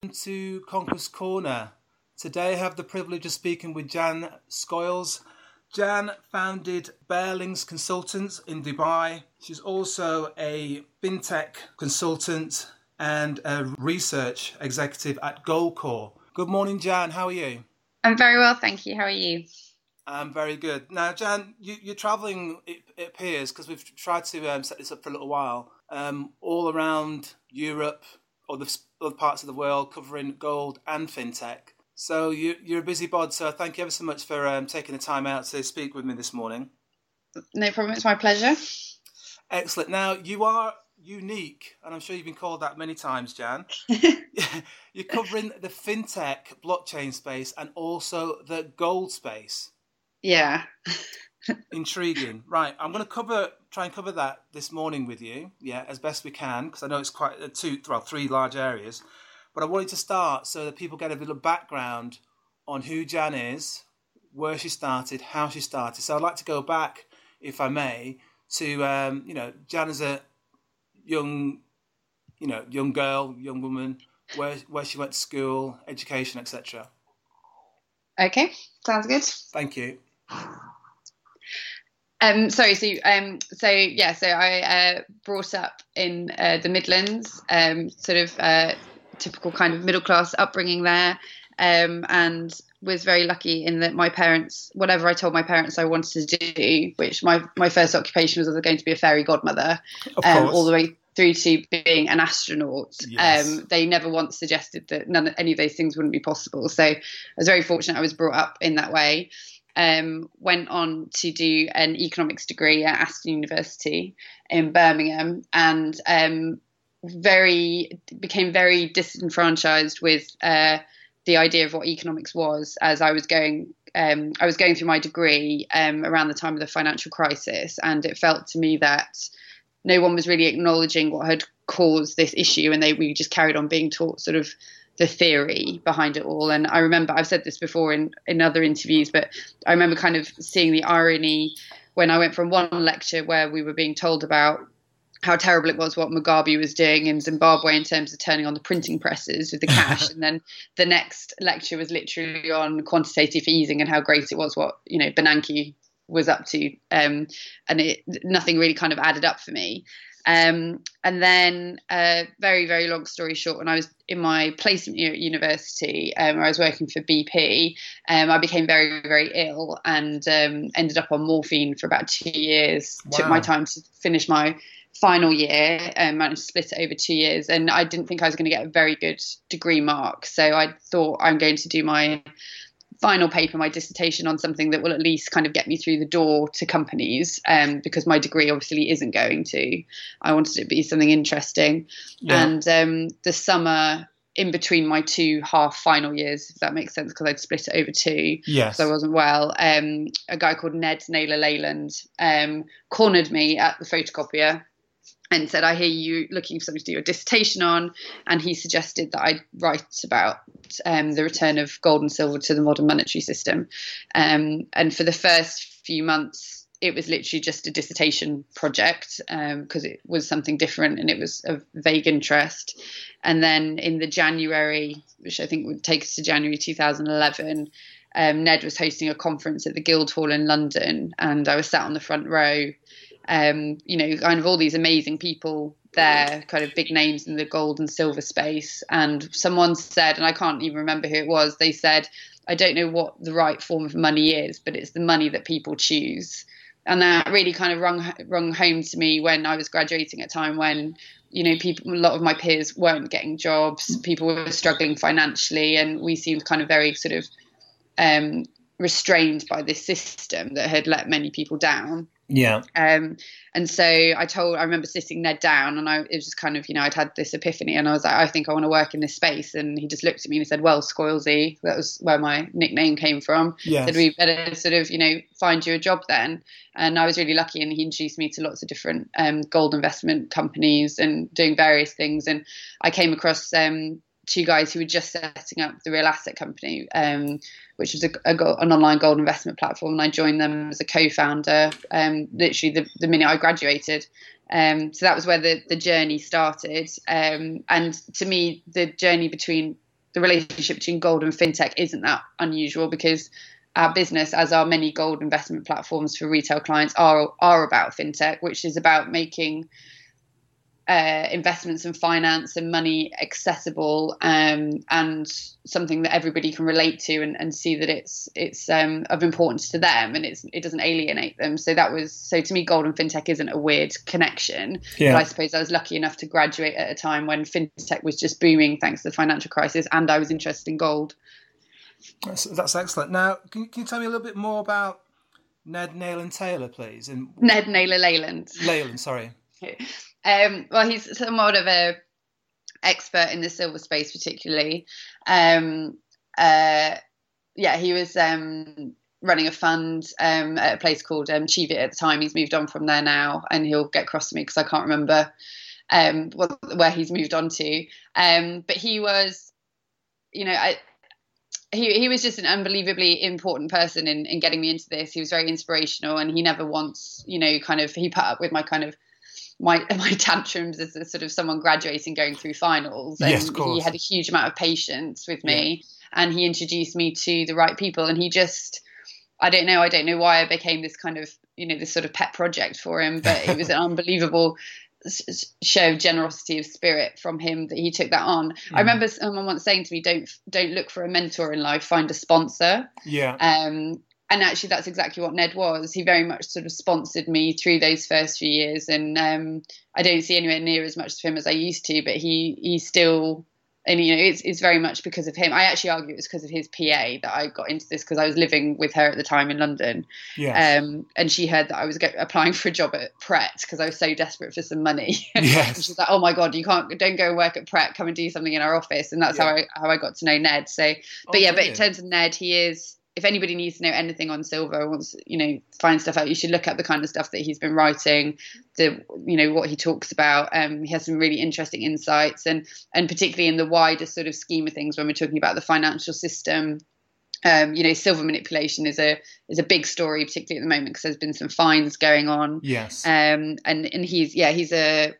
to Conquest Corner. Today I have the privilege of speaking with Jan Scoyles. Jan founded Bearlings Consultants in Dubai. She's also a fintech consultant and a research executive at Goldcore. Good morning, Jan. How are you? I'm very well, thank you. How are you? I'm very good. Now, Jan, you're travelling, it appears, because we've tried to set this up for a little while, all around Europe or the other parts of the world, covering gold and fintech. So you're a busy bod, so thank you ever so much for taking the time out to speak with me this morning. No problem, it's my pleasure. Excellent. Now, you are unique, and I'm sure you've been called that many times, Jan. You're covering the fintech blockchain space and also the gold space. Yeah. Intriguing. Right. I'm going to try and cover that this morning with you, as best we can, because I know it's quite three large areas. But I wanted to start so that people get a little background on who Jan is, where she started, how she started. So I'd like to go back, if I may, to Jan as a young girl, young woman, where she went to school, education, etc. Okay, sounds good. Thank you. So I brought up in the Midlands, typical kind of middle class upbringing there, and was very lucky in that my parents, whatever I told my parents I wanted to do, which my first occupation was I was going to be a fairy godmother, all the way through to being an astronaut. Yes. They never once suggested that any of those things wouldn't be possible. So I was very fortunate I was brought up in that way. Went on to do an economics degree at Aston University in Birmingham, and became very disenfranchised with the idea of what economics was as I was going through my degree around the time of the financial crisis, and it felt to me that no one was really acknowledging what had caused this issue, and we just carried on being taught sort of the theory behind it all. And I remember, I've said this before in other interviews, but I remember kind of seeing the irony when I went from one lecture where we were being told about how terrible it was what Mugabe was doing in Zimbabwe in terms of turning on the printing presses with the cash. And then the next lecture was literally on quantitative easing and how great it was what, Bernanke was up to. And nothing really kind of added up for me. And then, very, very long story short, when I was in my placement year at university, where I was working for BP, I became very, very ill and ended up on morphine for about 2 years. Wow. Took my time to finish my final year and managed to split it over 2 years. And I didn't think I was going to get a very good degree mark. So I thought I'm going to do my final paper, my dissertation, on something that will at least kind of get me through the door to companies, because my degree obviously isn't going to. I wanted it to be something interesting. Yeah. And the summer in between my two half final years, if that makes sense, because I'd split it over two, yes, so I wasn't well, a guy called Ned Naylor Leyland cornered me at the photocopier and said, I hear you looking for something to do your dissertation on. And he suggested that I write about the return of gold and silver to the modern monetary system. And for the first few months, it was literally just a dissertation project, because it was something different and it was of vague interest. And then in the January, which I think would take us to January 2011, Ned was hosting a conference at the Guildhall in London, and I was sat on the front row. Kind of all these amazing people there, kind of big names in the gold and silver space. And someone said, and I can't even remember who it was, they said, I don't know what the right form of money is, but it's the money that people choose. And that really kind of rung home to me when I was graduating at a time when, a lot of my peers weren't getting jobs, people were struggling financially, and we seemed kind of very sort of restrained by this system that had let many people down. Yeah. And so I remember sitting Ned down, and it was just kind of, I'd had this epiphany, and I was like, I think I want to work in this space. And he just looked at me and he said, well, Scoilesy, that was where my nickname came from. Yes. Said, we better sort of, find you a job then. And I was really lucky, and he introduced me to lots of different gold investment companies and doing various things. And I came across two guys who were just setting up the Real Asset Company, which was an online gold investment platform. And I joined them as a co-founder, literally the minute I graduated. So that was where the journey started. And to me, the journey between the relationship between gold and fintech isn't that unusual, because our business, as are many gold investment platforms for retail clients, are about fintech, which is about making investments and finance and money accessible, and something that everybody can relate to and see that it's of importance to them, and it doesn't alienate them. So to me, gold and fintech isn't a weird connection. Yeah. But I suppose I was lucky enough to graduate at a time when fintech was just booming thanks to the financial crisis, and I was interested in gold. That's excellent. Now, can you tell me a little bit more about Ned Nayland Taylor, please? And Ned Naylor Leyland. Leyland, sorry. Well, he's somewhat of a expert in the silver space, particularly. He was running a fund at a place called Chivit at the time. He's moved on from there now, and he'll get cross to me because I can't remember where he's moved on to. But he was, he was just an unbelievably important person in getting me into this. He was very inspirational, and he never once, he put up with my tantrums as a sort of someone graduating, going through finals. And yes, of course. He had a huge amount of patience with me, and he introduced me to the right people. And he just, I don't know why I became this kind of, this sort of pet project for him, but it was an unbelievable show of generosity of spirit from him that he took that on. I remember someone once saying to me, don't look for a mentor in life, find a sponsor. And actually that's exactly what Ned was. He very much sort of sponsored me through those first few years, and I don't see anywhere near as much of him as I used to, but he still, and it's very much because of him. I actually argue it was because of his PA that I got into this, because I was living with her at the time in London. And she heard that I was applying for a job at Pret because I was so desperate for some money. Yes. And she was like, "Oh my God, don't go and work at Pret, come and do something in our office." And that's how I got to know Ned. So, but in terms of Ned, he is, if anybody needs to know anything on silver, wants, find stuff out, you should look up the kind of stuff that he's been writing, what he talks about. He has some really interesting insights, and particularly in the wider sort of scheme of things, when we're talking about the financial system, silver manipulation is a big story, particularly at the moment, because there's been some fines going on. Yes. And he's the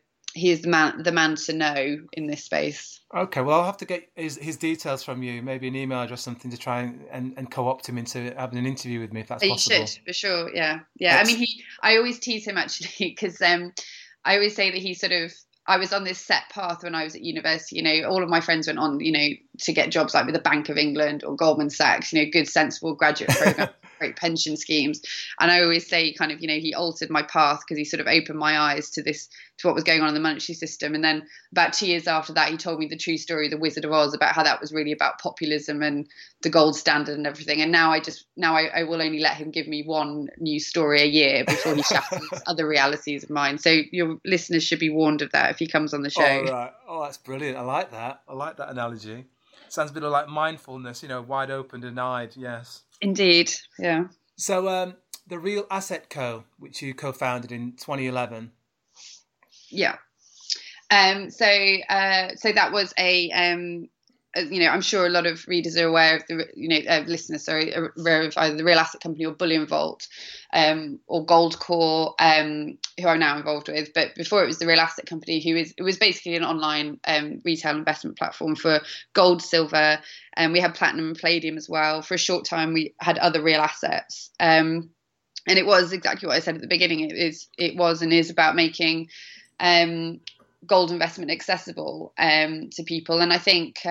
man to know in this space. Okay, well, I'll have to get his details from you, maybe an email address, something, to try and co-opt him into having an interview with me, if that's possible. You should, for sure, yeah. I mean, I always tease him, actually, because I always say that he sort of, I was on this set path when I was at university. All of my friends went on, to get jobs like with the Bank of England or Goldman Sachs, good, sensible graduate program, great pension schemes. And I always say kind of, he altered my path because he sort of opened my eyes to what was going on in the monetary system. And then about 2 years after that, he told me the true story of the Wizard of Oz, about how that was really about populism and the gold standard and everything. And now I will only let him give me one new story a year before he shatters other realities of mine. So your listeners should be warned of that if he comes on the show. Oh, right. Oh, that's brilliant. I like that analogy. Sounds a bit like mindfulness, wide open and eyed. Yes. Indeed. Yeah. So the Real Asset Co., which you co-founded in 2011. Yeah. So that was I'm sure a lot of readers are aware of listeners, are aware of either the Real Asset Company or Bullion Vault, or Goldcore, who I'm now involved with. But before it was the Real Asset Company, it was basically an online retail investment platform for gold, silver, and we had platinum and palladium as well. For a short time, we had other real assets. And it was exactly what I said at the beginning. It was and is about making gold investment accessible to people. And I think,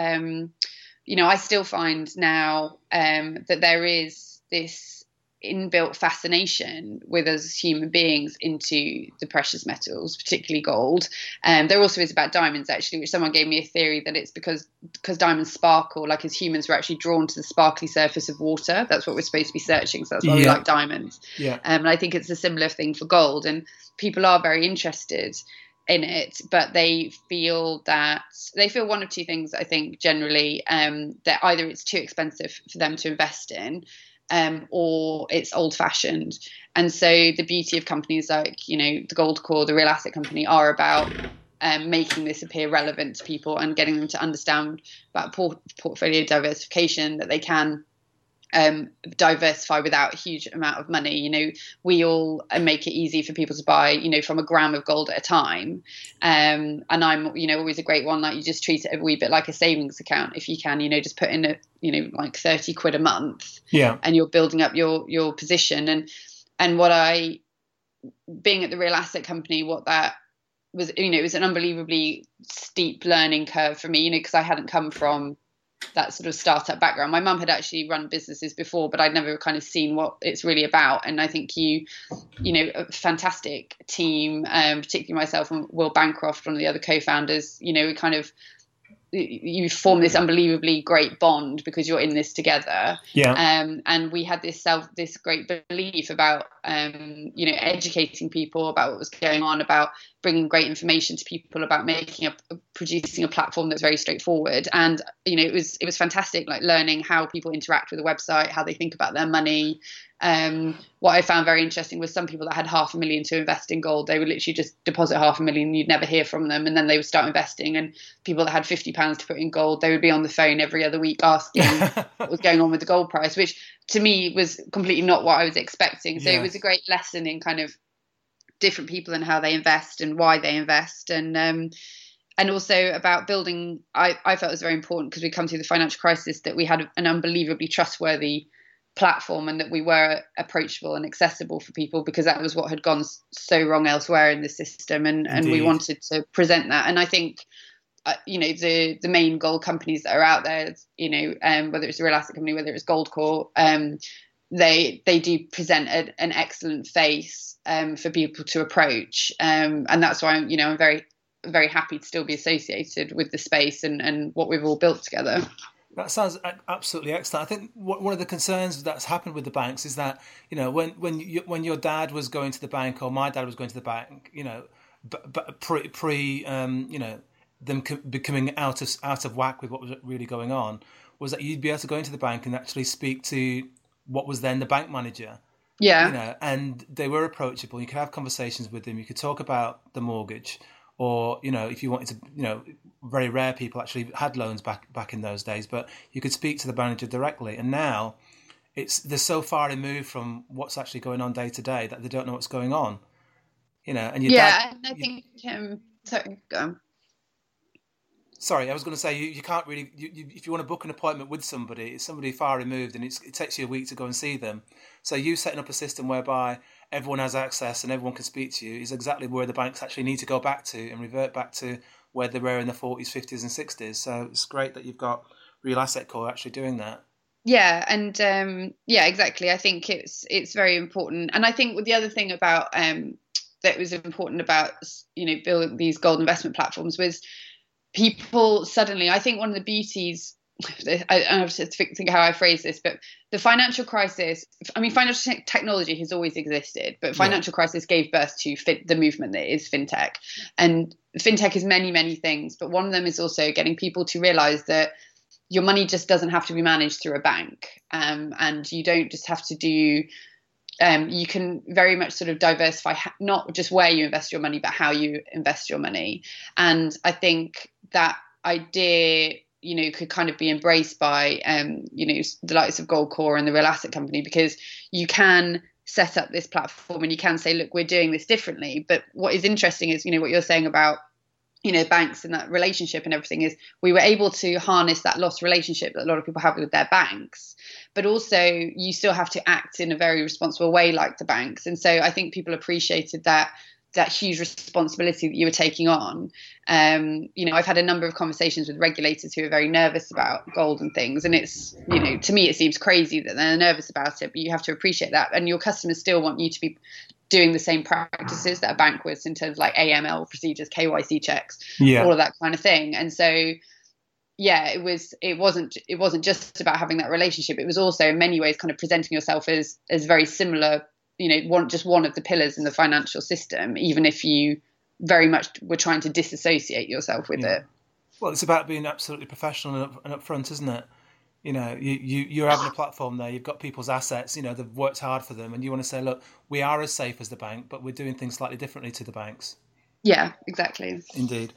I still find now that there is this inbuilt fascination with us as human beings into the precious metals, particularly gold. There also is about diamonds, actually, which someone gave me a theory that it's because diamonds sparkle, like as humans we're actually drawn to the sparkly surface of water. That's what we're supposed to be searching. So that's why we like diamonds. Yeah. And I think it's a similar thing for gold. And people are very interested in it, but they feel one of two things, I think, generally, that either it's too expensive for them to invest in, or it's old-fashioned. And so the beauty of companies like, the Goldcore, the Real Asset Company, are about making this appear relevant to people and getting them to understand about portfolio diversification, that they can diversify without a huge amount of money. You know, we all make it easy for people to buy, you know, from a gram of gold at a time. And I'm, you know, always a great one, like you just treat it a wee bit like a savings account if you can, you know, just put in a, you know, like 30 quid a month. Yeah. And you're building up your position. And what being at the real asset company, what that was, you know, it was an unbelievably steep learning curve for me, you know, because I hadn't come from that sort of startup background. My mum had actually run businesses before, but I'd never kind of seen what it's really about. And I think you know, a fantastic team, particularly myself and Will Bancroft, one of the other co-founders, you know, we kind of, you form this unbelievably great bond because you're in this together. Yeah. And we had this great belief about, you know, educating people about what was going on, about bringing great information to people, about producing a platform that's very straightforward. And, you know, it was fantastic, like learning how people interact with the website, how they think about their money. What I found very interesting was some people that had $500,000 to invest in gold, they would literally just deposit $500,000, you'd never hear from them, and then they would start investing. And people that had £50 to put in gold, they would be on the phone every other week asking what was going on with the gold price, which to me was completely not what I was expecting. So It was a great lesson in kind of different people and how they invest and why they invest. And also about building, I felt it was very important because we come through the financial crisis that we had an unbelievably trustworthy platform and that we were approachable and accessible for people, because that was what had gone so wrong elsewhere in the system. And we wanted to present that. And I think, you know, the main gold companies that are out there, you know, whether it's a real asset company, whether it's Goldcore, they do present an excellent face for people to approach. And that's why I'm very, very happy to still be associated with the space and what we've all built together. That sounds absolutely excellent. I think one of the concerns that's happened with the banks is that, you know, when your dad was going to the bank or my dad was going to the bank, you know, but pre you know, them becoming out of whack with what was really going on, was that you'd be able to go into the bank and actually speak to what was then the bank manager. Yeah. You know, and they were approachable. You could have conversations with them. You could talk about the mortgage. Or, you know, if you wanted to, you know, very rare people actually had loans back in those days, but you could speak to the manager directly. And now they're so far removed from what's actually going on day to day that they don't know what's going on. You know, and and I think sorry, go on. Sorry, I was going to say you can't really. If you want to book an appointment with somebody, it's somebody far removed, and it takes you a week to go and see them. So you setting up a system whereby everyone has access and everyone can speak to you is exactly where the banks actually need to go back to and revert back to where they were in the 40s, 50s, and 60s. So it's great that you've got Real Asset Core actually doing that. Yeah, and exactly. I think it's very important, and I think the other thing about that was important about, you know, building these gold investment platforms was people suddenly, I think one of the beauties, I have to think how I phrase this, but the financial crisis, I mean, financial technology has always existed, but financial crisis gave birth to the movement that is fintech. And fintech is many, many things, but one of them is also getting people to realize that your money just doesn't have to be managed through a bank. And you don't just have to do, you can very much sort of diversify, not just where you invest your money, but how you invest your money. And I think that idea, you know, could kind of be embraced by, you know, the likes of Goldcore and the Real Asset Company, because you can set up this platform and you can say, look, we're doing this differently. But what is interesting is, you know, what you're saying about, you know, banks and that relationship and everything, is we were able to harness that lost relationship that a lot of people have with their banks, but also you still have to act in a very responsible way like the banks. And so I think people appreciated that huge responsibility that you were taking on. You know, I've had a number of conversations with regulators who are very nervous about gold and things. And it's, you know, to me, it seems crazy that they're nervous about it, but you have to appreciate that. And your customers still want you to be doing the same practices that a bank was in terms of like AML procedures, KYC checks, all of that kind of thing. And so, yeah, it wasn't just about having that relationship. It was also in many ways kind of presenting yourself as very similar, you know, one of the pillars in the financial system, even if you very much were trying to disassociate yourself with it. Well, it's about being absolutely professional and upfront, isn't it? You know, you're having a platform there, you've got people's assets, you know, they've worked hard for them, and you want to say, look, we are as safe as the bank, but we're doing things slightly differently to the banks. Yeah, exactly. Indeed.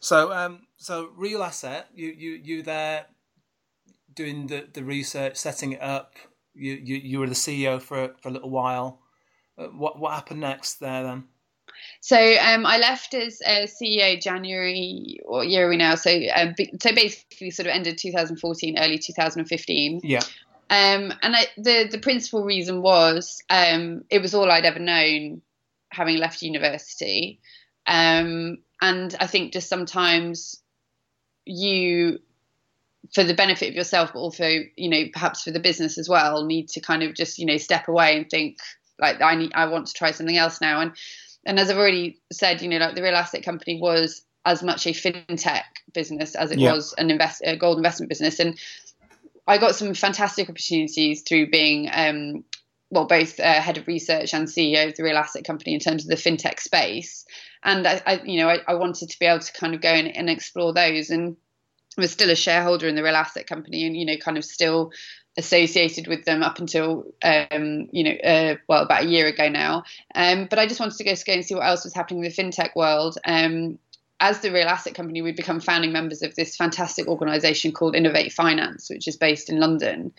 So Real Asset, you there doing the research, setting it up, You were the CEO for a little while. What happened next there then? So I left as CEO January, what year are we now? So basically sort of ended 2014, early 2015. Yeah. And the principal reason was it was all I'd ever known, having left university. And I think just sometimes you, for the benefit of yourself, but also, perhaps for the business as well, need to kind of just, step away and think like, I want to try something else now. And as I've already said, like the real asset company was as much a fintech business as it was a gold investment business. And I got some fantastic opportunities through being, both head of research and CEO of the real asset company in terms of the fintech space. And I wanted to be able to kind of go and explore those, and I was still a shareholder in the real asset company, and kind of still associated with them up until about a year ago now. But I just wanted to go and see what else was happening in the fintech world. As the real asset company, we'd become founding members of this fantastic organisation called Innovate Finance, which is based in London,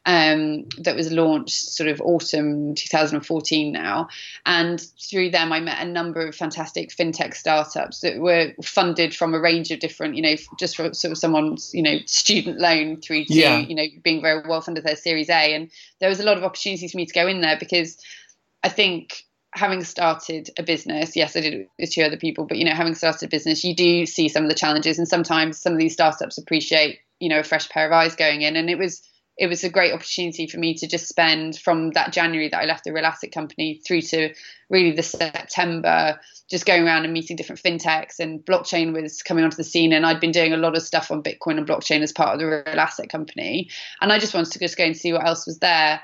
that was launched sort of autumn 2014 now. And through them, I met a number of fantastic fintech startups that were funded from a range of different, just from sort of someone's, student loan through to, being very well funded their Series A. And there was a lot of opportunities for me to go in there because I think, having started a business, yes, I did it with two other people, but, having started a business, you do see some of the challenges, and sometimes some of these startups appreciate, a fresh pair of eyes going in. And it was a great opportunity for me to just spend from that January that I left the real asset company through to really the September, just going around and meeting different fintechs, and blockchain was coming onto the scene. And I'd been doing a lot of stuff on Bitcoin and blockchain as part of the real asset company. And I just wanted to just go and see what else was there.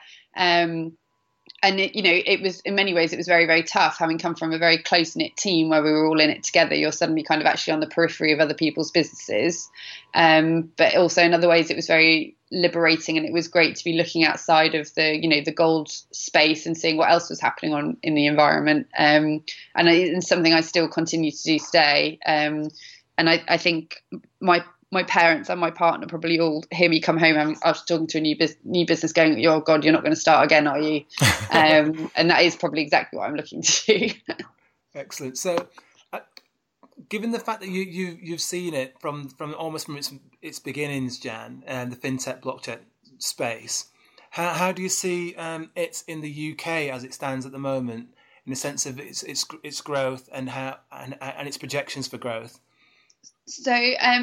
And it was, in many ways, it was very, very tough, having come from a very close-knit team where we were all in it together. You're suddenly kind of actually on the periphery of other people's businesses. But also in other ways, it was very liberating, and it was great to be looking outside of the gold space and seeing what else was happening in the environment. And it's something I still continue to do today. And I think my parents and my partner probably all hear me come home after talking to a new business going, oh God, you're not going to start again, are you? And that is probably exactly what I'm looking to do. Excellent. So given the fact that you've seen it from its beginnings, Jan, and the fintech blockchain space, how do you see it in the UK as it stands at the moment, in the sense of its growth and its projections for growth? So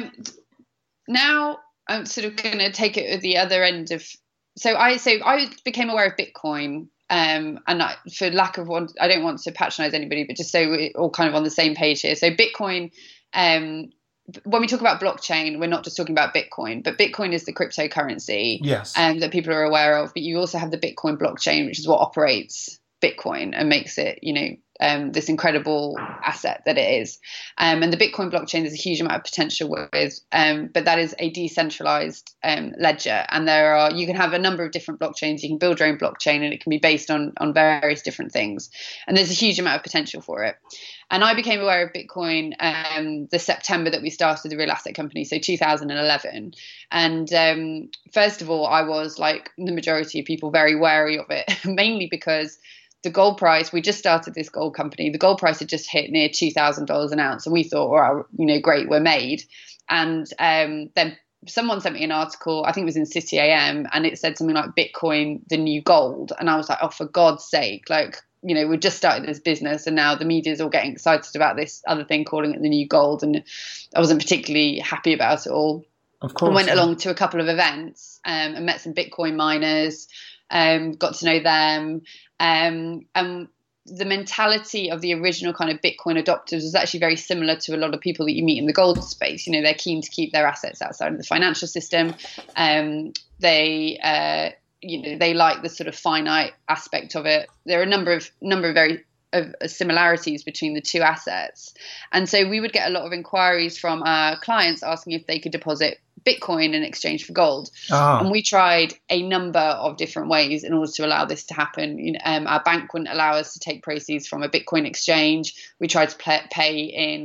now I'm sort of going to take it at the other end of. So I became aware of Bitcoin, and for lack of one, I don't want to patronize anybody, but just so we're all kind of on the same page here. So Bitcoin, when we talk about blockchain, we're not just talking about Bitcoin, but Bitcoin is the cryptocurrency, yes, that people are aware of. But you also have the Bitcoin blockchain, which is what operates Bitcoin and makes it, this incredible asset that it is. And the Bitcoin blockchain, there's a huge amount of potential with, but that is a decentralized ledger. And you can have a number of different blockchains. You can build your own blockchain, and it can be based on various different things. And there's a huge amount of potential for it. And I became aware of Bitcoin the September that we started the real asset company, so 2011. And first of all, I was, like the majority of people, very wary of it, mainly because the gold price, we just started this gold company. The gold price had just hit near $2,000 an ounce. And we thought, well, great, we're made. And then someone sent me an article, I think it was in City AM, and it said something like Bitcoin, the new gold. And I was like, oh, for God's sake, we just started this business, and now the media's all getting excited about this other thing, calling it the new gold. And I wasn't particularly happy about it all. Of course. I went along to a couple of events and met some Bitcoin miners, got to know them. And the mentality of the original kind of Bitcoin adopters was actually very similar to a lot of people that you meet in the gold space. They're keen to keep their assets outside of the financial system. They like the sort of finite aspect of it. There are a number of very similarities between the two assets. And so we would get a lot of inquiries from our clients asking if they could deposit Bitcoin in exchange for gold. And we tried a number of different ways in order to allow this to happen. Our bank wouldn't allow us to take proceeds from a Bitcoin exchange. We tried to pay in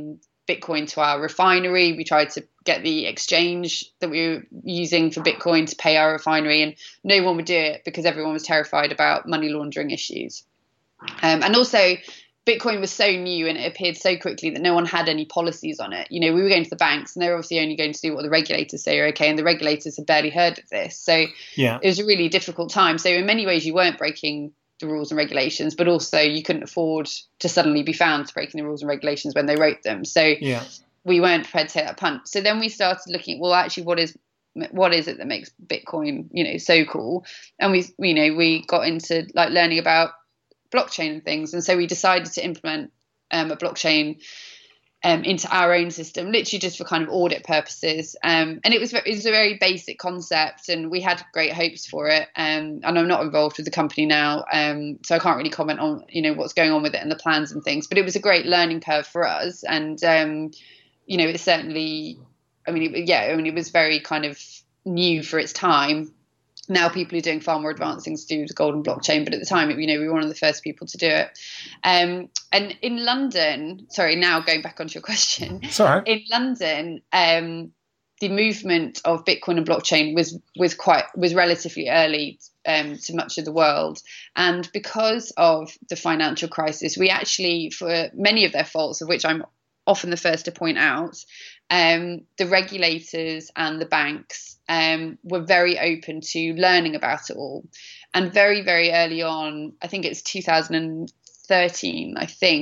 Bitcoin to our refinery. We tried to get the exchange that we were using for Bitcoin to pay our refinery, and no one would do it because everyone was terrified about money laundering issues. And also, Bitcoin was so new and it appeared so quickly that no one had any policies on it. We were going to the banks and they're obviously only going to do what the regulators say are okay, and the regulators had barely heard of this. So it was a really difficult time. So in many ways, you weren't breaking the rules and regulations, but also you couldn't afford to suddenly be found breaking the rules and regulations when they wrote them. So we weren't prepared to take that punt. So then we started looking at, well, actually, what is it that makes Bitcoin, so cool? And we got into like learning about blockchain and things, and so we decided to implement a blockchain into our own system, literally just for kind of audit purposes. And it was a very basic concept, and we had great hopes for it. And I'm not involved with the company now, so I can't really comment on what's going on with it and the plans and things. But it was a great learning curve for us, and it's certainly, it was very kind of new for its time. Now people are doing far more advanced things to do with the golden blockchain, but at the time, we were one of the first people to do it. And in London, sorry, now going back onto your question, in London, the movement of Bitcoin and blockchain was relatively early to much of the world, and because of the financial crisis, we actually, for many of their faults, of which I'm often the first to point out, the regulators and the banks were very open to learning about it all. And very, very early on, I think it's 2013,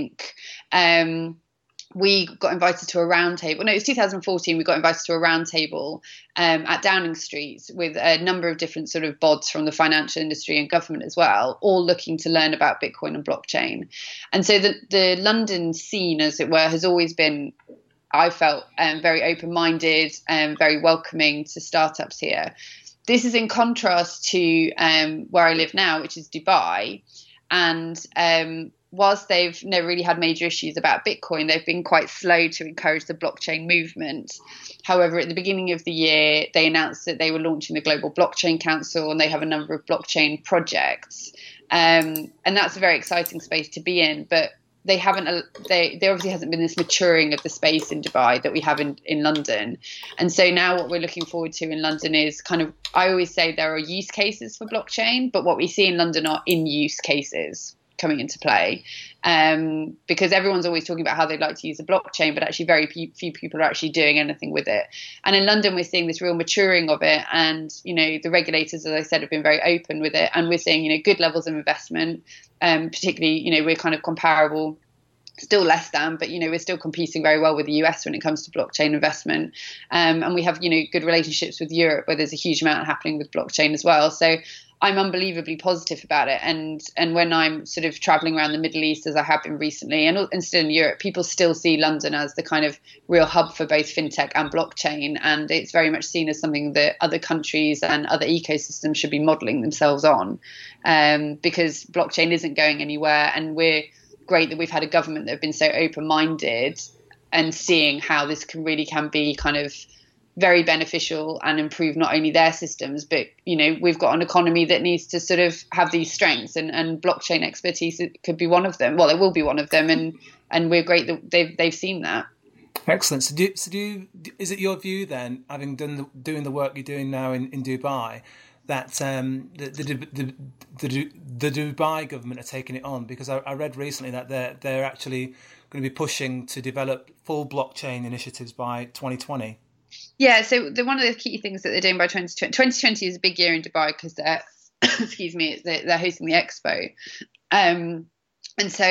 we got invited to a roundtable. No, it was 2014. We got invited to a roundtable at Downing Street with a number of different sort of bods from the financial industry and government as well, all looking to learn about Bitcoin and blockchain. And so the London scene, as it were, has always been, I felt, very open-minded and very welcoming to startups here. This is in contrast to where I live now, which is Dubai. And whilst they've never really had major issues about Bitcoin, they've been quite slow to encourage the blockchain movement. However, at the beginning of the year, they announced that they were launching the Global Blockchain Council, and they have a number of blockchain projects. And that's a very exciting space to be in. But they obviously hasn't been this maturing of the space in Dubai that we have in London. And so now what we're looking forward to in London is kind of, I always say there are use cases for blockchain, but what we see in London are in-use cases coming into play, because everyone's always talking about how they'd like to use a blockchain, but actually very few people are actually doing anything with it. And in London, we're seeing this real maturing of it, and the regulators, as I said, have been very open with it, and we're seeing good levels of investment. Particularly, we're kind of comparable, still less than, but we're still competing very well with the US when it comes to blockchain investment, and we have good relationships with Europe, where there's a huge amount happening with blockchain as well. So I'm unbelievably positive about it. And when I'm sort of traveling around the Middle East, as I have been recently, and still in Europe, people still see London as the kind of real hub for both fintech and blockchain. And it's very much seen as something that other countries and other ecosystems should be modeling themselves on, because blockchain isn't going anywhere. And we're great that we've had a government that have been so open-minded and seeing how this can be kind of very beneficial and improve not only their systems, but we've got an economy that needs to sort of have these strengths, and blockchain expertise could be one of them. Well, it will be one of them, and we're great that they've seen that. Excellent. So is it your view then, having doing the work you're doing now in Dubai, that the Dubai government are taking it on? Because I read recently that they're actually going to be pushing to develop full blockchain initiatives by 2020. Yeah, so one of the key things that they're doing by 2020 is a big year in Dubai because they're they're hosting the expo, and so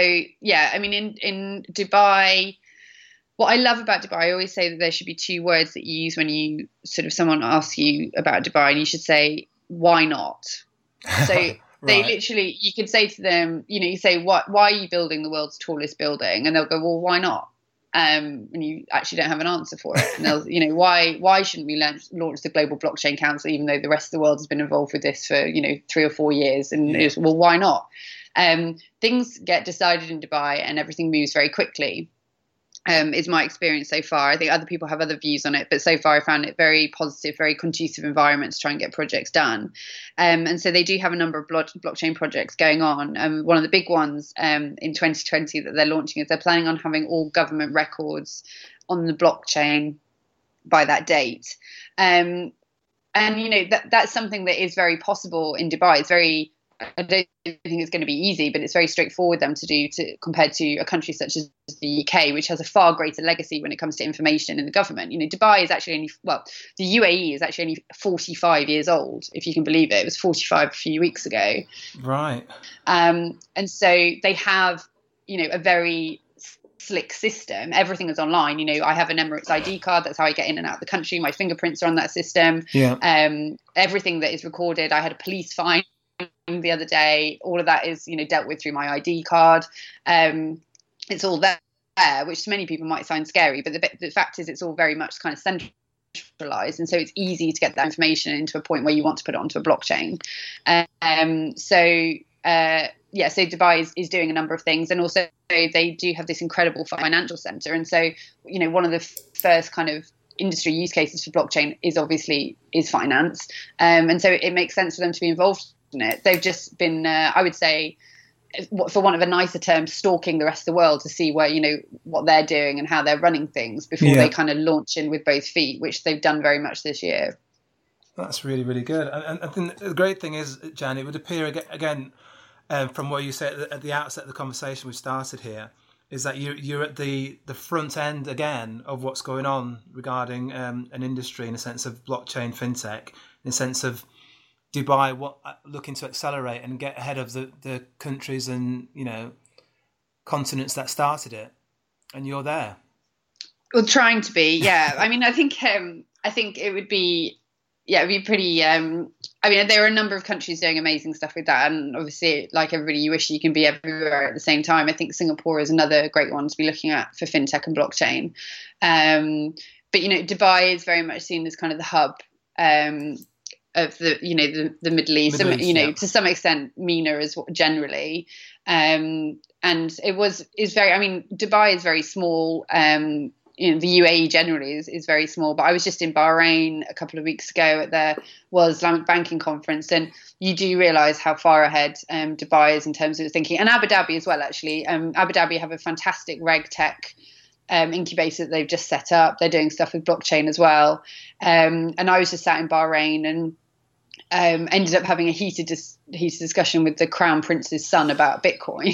in Dubai, what I love about Dubai, I always say that there should be two words that you use when you someone asks you about Dubai, and you should say, why not? So right. They literally, you could say to them, you say, why are you building the world's tallest building? And they'll go, well, why not? And you actually don't have an answer for it. And they'll, why shouldn't we launch the Global Blockchain Council, even though the rest of the world has been involved with this for, 3 or 4 years? And it's, well, why not? Things get decided in Dubai and everything moves very quickly. Is my experience so far. I think other people have other views on it, but so far I found it very positive, very conducive environment to try and get projects done. And so they do have a number of blockchain projects going on. One of the big ones in 2020 that they're launching is they're planning on having all government records on the blockchain by that date. And that's something that is very possible in Dubai. It's very, I don't think it's going to be easy, but it's very straightforward them to do compared to a country such as the UK, which has a far greater legacy when it comes to information in the government. Dubai is actually the UAE is actually only 45 years old, if you can believe it. It was 45 a few weeks ago. Right. And so they have, a very slick system. Everything is online. I have an Emirates ID card. That's how I get in and out of the country. My fingerprints are on that system. Yeah. Everything that is recorded. I had a police fine the other day. All of that is dealt with through my ID card. It's all there, which to many people might sound scary, but the fact is it's all very much kind of centralized, and so it's easy to get that information into a point where you want to put it onto a blockchain. So Dubai is doing a number of things, and also they do have this incredible financial center. And so one of the first kind of industry use cases for blockchain is finance, and so it makes sense for them to be involved in it. They've just been, I would say, for want of a nicer term, stalking the rest of the world to see where what they're doing and how they're running things before they kind of launch in with both feet, which they've done very much this year. That's really, really good. And I think the great thing is, Jan, it would appear again from what you said at the outset of the conversation we started here, is that you're at the front end again of what's going on regarding an industry in a sense of blockchain fintech, in a sense of Dubai looking to accelerate and get ahead of the countries and continents that started it, and you're there. Well, trying to be, yeah. I mean, I think it would be. Yeah, it'd be pretty. There are a number of countries doing amazing stuff with that, and obviously, like everybody, you wish you can be everywhere at the same time. I think Singapore is another great one to be looking at for fintech and blockchain. But Dubai is very much seen as kind of the hub of the Middle East. To some extent, MENA as generally. And is very. I mean, Dubai is very small. The UAE generally is very small, but I was just in Bahrain a couple of weeks ago at the World Islamic Banking Conference, and you do realise how far ahead Dubai is in terms of thinking, and Abu Dhabi as well, actually. Abu Dhabi have a fantastic RegTech incubator that they've just set up. They're doing stuff with blockchain as well. And I was just sat in Bahrain and ended up having a heated discussion with the Crown Prince's son about Bitcoin.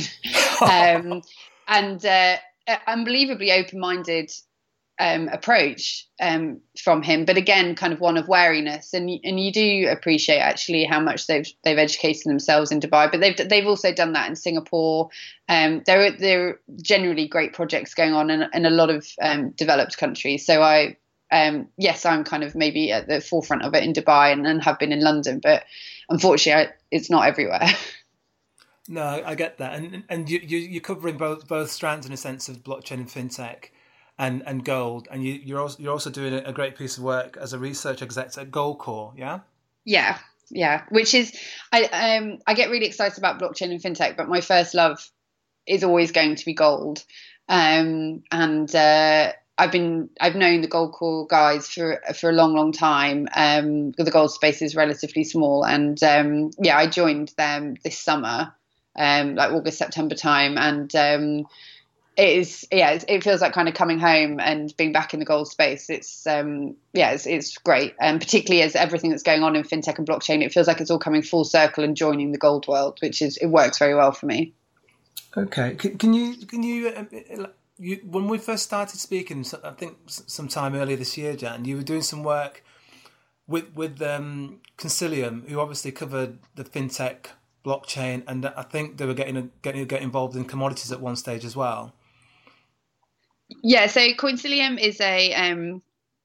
And unbelievably open-minded approach from him, but again, kind of one of wariness. And you do appreciate actually how much they've educated themselves in Dubai, but they've also done that in Singapore. There are generally great projects going on in a lot of developed countries. So I'm kind of maybe at the forefront of it in Dubai and have been in London, but unfortunately, it's not everywhere. No, I get that, and you're covering both strands in a sense of blockchain and fintech, and gold, and you're also doing a great piece of work as a research exec at Goldcore, yeah. Yeah. Which is I get really excited about blockchain and fintech, but my first love is always going to be gold, and I've known the Goldcore guys for a long time. The gold space is relatively small, and I joined them this summer. Like August, September time, and it feels like kind of coming home and being back in the gold space. It's great, and particularly as everything that's going on in fintech and blockchain, it feels like it's all coming full circle and joining the gold world, it works very well for me. Okay, can you when we first started speaking, I think sometime earlier this year, Jan, you were doing some work with Consilium, who obviously covered the fintech, blockchain, and I think they were getting involved in commodities at one stage as well. Yeah, so Consilium is a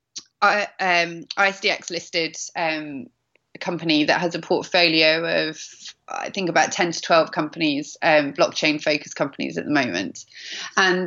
ISDX listed company that has a portfolio of, I think, about 10 to 12 companies, blockchain focused companies at the moment. And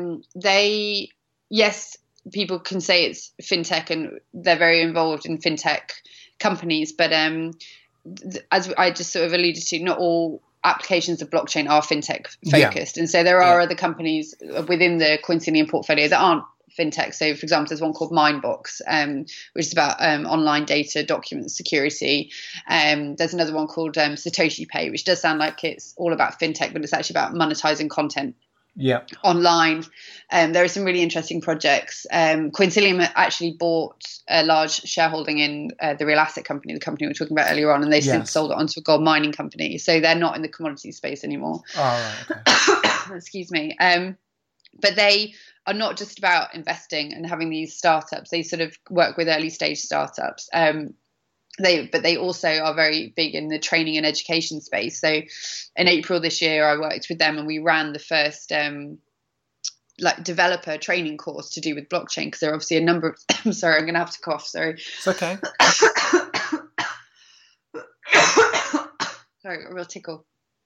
people can say it's fintech and they're very involved in fintech companies, but as I just sort of alluded to, not all applications of blockchain are fintech focused, and so there are other companies within the Coincilium portfolio that aren't fintech. So, for example, there's one called Mindbox, which is about online data document security. There's another one called Satoshi Pay, which does sound like it's all about fintech, but it's actually about monetizing content online. There are some really interesting projects. Coincilium actually bought a large shareholding in the real asset company, the company we were talking about earlier on, and they've since sold it onto a gold mining company. So they're not in the commodity space anymore. Oh, right, okay. Excuse me. But they are not just about investing and having these startups. They sort of work with early stage startups. They also are very big in the training and education space. So in April this year, I worked with them and we ran the first developer training course to do with blockchain, because there are obviously a number of I'm sorry, I'm going to have to cough. Sorry. It's okay. Sorry, a real tickle.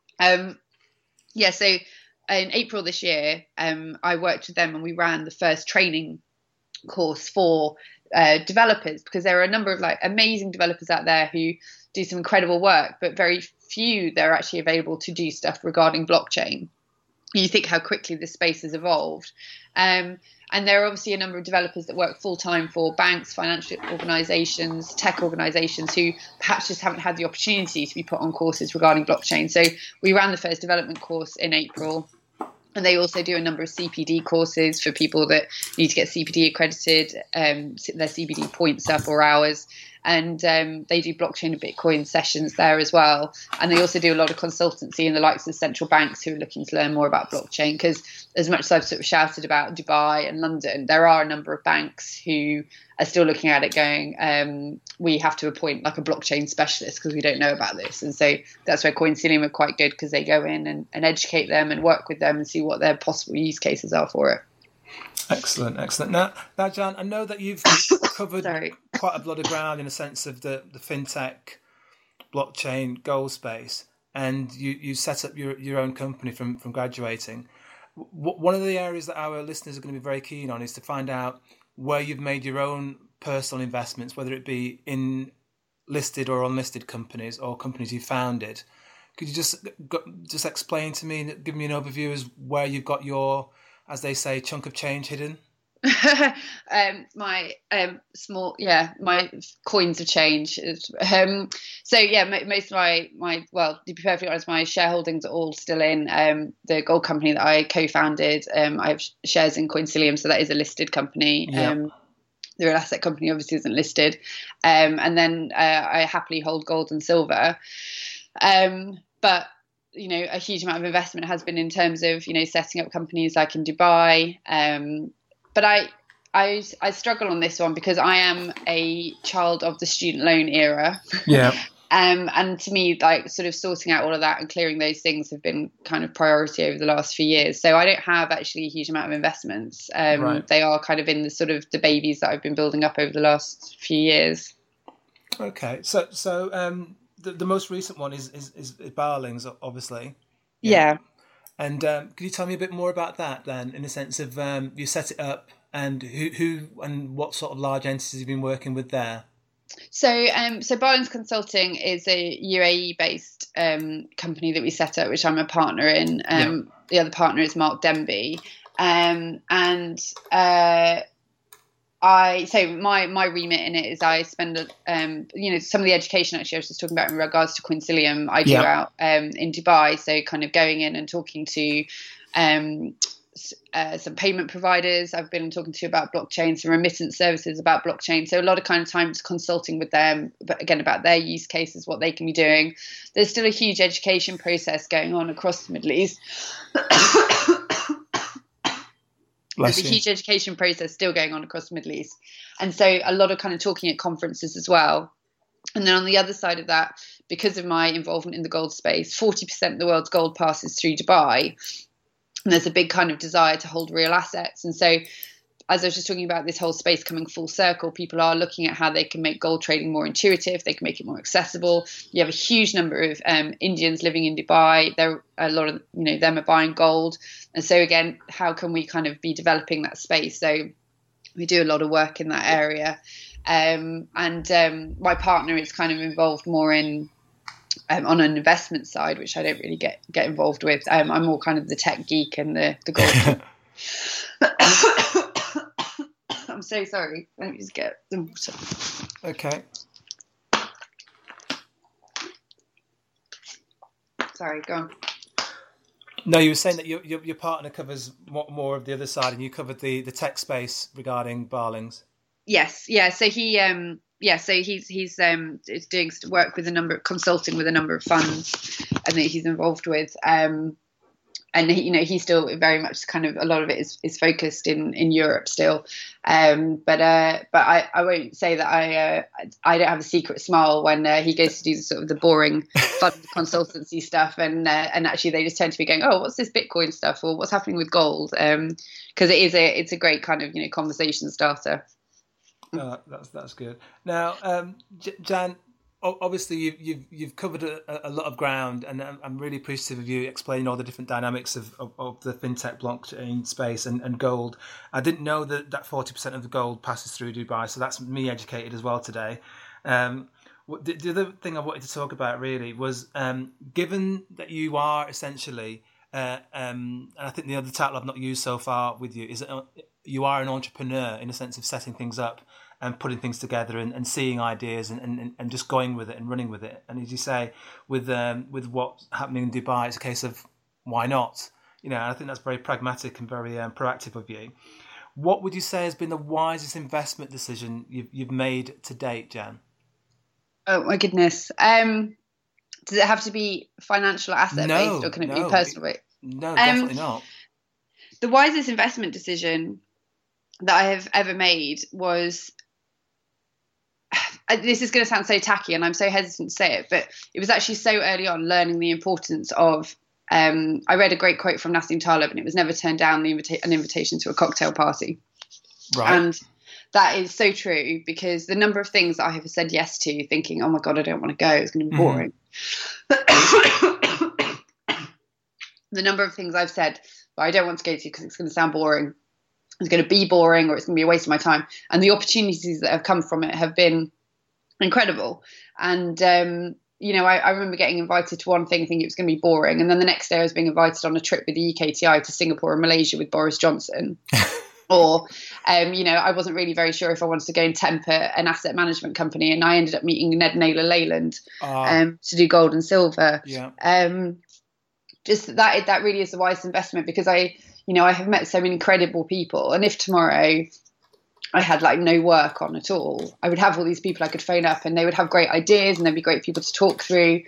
So in April this year, I worked with them and we ran the first training course for developers, because there are a number of amazing developers out there who do some incredible work, but very few they're actually available to do stuff regarding blockchain. You think how quickly this space has evolved. And there are obviously a number of developers that work full-time for banks, financial organizations, tech organizations who perhaps just haven't had the opportunity to be put on courses regarding blockchain. So we ran the first development course in April. And they also do a number of CPD courses for people that need to get CPD accredited, their CPD points up or hours. And they do blockchain and Bitcoin sessions there as well. And they also do a lot of consultancy in the likes of central banks who are looking to learn more about blockchain. Because as much as I've sort of shouted about Dubai and London, there are a number of banks who are still looking at it going, we have to appoint a blockchain specialist because we don't know about this. And so that's where Coincilium are quite good, because they go in and educate them and work with them and see what their possible use cases are for it. Excellent. Now, Jan, I know that you've covered quite a lot of ground in a sense of the fintech, blockchain, gold space, and you set up your own company from graduating. One of the areas that our listeners are going to be very keen on is to find out where you've made your own personal investments, whether it be in listed or unlisted companies or companies you founded. Could you just explain to me and give me an overview as where you've got your, as they say, chunk of change hidden? My my coins of change. Most of my to be perfectly honest, my shareholdings are all still in the gold company that I co-founded. I have shares in Coincilium, so that is a listed company. Yep. The real asset company obviously isn't listed. And then I happily hold gold and silver. But a huge amount of investment has been in terms of, setting up companies like in Dubai. But I struggle on this one because I am a child of the student loan era. Yeah. And to me, sort of sorting out all of that and clearing those things have been kind of priority over the last few years. So I don't have actually a huge amount of investments. Right. They are kind of in the sort of the babies that I've been building up over the last few years. Okay. So the most recent one is Barlings, obviously. Yeah. And could you tell me a bit more about that then, in the sense of you set it up and who and what sort of large entities you've been working with there? So Barlings Consulting is a UAE-based company that we set up, which I'm a partner in. The other partner is Mark Denby. My remit in it is I spend some of the education actually I was just talking about in regards to Coincilium I do out in Dubai, so kind of going in and talking to some payment providers I've been talking to about blockchain, some remittance services about blockchain, so a lot of kind of time consulting with them, but again about their use cases, what they can be doing. There's still a huge education process going on across the Middle East. There's a huge education process still going on across the Middle East. And so a lot of kind of talking at conferences as well. And then on the other side of that, because of my involvement in the gold space, 40% of the world's gold passes through Dubai. And there's a big kind of desire to hold real assets. And so as I was just talking about this whole space coming full circle, people are looking at how they can make gold trading more intuitive. They can make it more accessible. You have a huge number of Indians living in Dubai. There are a lot of, them are buying gold. And so again, how can we kind of be developing that space? So we do a lot of work in that area. My partner is kind of involved more in on an investment side, which I don't really get involved with. I'm more kind of the tech geek and the gold. I'm so sorry. Let me just get the water. Okay. Sorry, go on. No, you were saying that your partner covers more of the other side, and you covered the tech space regarding Barlings. Yes, yeah. So he's doing work with consulting with a number of funds, and that he's involved with. And he's still very much kind of, a lot of it is focused in Europe still. But I won't say that I don't have a secret smile when he goes to do sort of the boring fund consultancy stuff, and actually they just tend to be going, oh, what's this Bitcoin stuff, or what's happening with gold? Because it's a great kind of conversation starter. That's good. Now, Jan, obviously you've covered a lot of ground, and I'm really appreciative of you explaining all the different dynamics of the fintech blockchain space and gold. I didn't know that 40% of the gold passes through Dubai, so that's me educated as well today. The other thing I wanted to talk about really was, given that you are essentially, and I think the other title I've not used so far with you is that you are an entrepreneur in the sense of setting things up and putting things together and seeing ideas and just going with it and running with it. And as you say, with what's happening in Dubai, it's a case of why not? I think that's very pragmatic and very proactive of you. What would you say has been the wisest investment decision you've made to date, Jan? Oh my goodness. Does it have to be financial asset based, or can it be personal based? No, definitely not. The wisest investment decision that I have ever made was, this is going to sound so tacky and I'm so hesitant to say it, but it was actually so early on, learning the importance of, I read a great quote from Nassim Taleb, and it was never turn down an invitation to a cocktail party. Right. And that is so true, because the number of things that I have said yes to thinking, oh my God, I don't want to go, it's going to be boring. The number of things I've said, but I don't want to go to because it's going to sound boring. It's going to be boring, or it's going to be a waste of my time. And the opportunities that have come from it have been incredible. And, I remember getting invited to one thing thinking it was going to be boring. And then the next day I was being invited on a trip with the UKTI to Singapore and Malaysia with Boris Johnson. Or, I wasn't really very sure if I wanted to go and temper an asset management company. And I ended up meeting Ned Naylor Leyland to do gold and silver. Yeah. Just that really is the wisest investment, because I have met so many incredible people. And if tomorrow I had no work on at all, I would have all these people I could phone up, and they would have great ideas, and they'd be great people to talk through.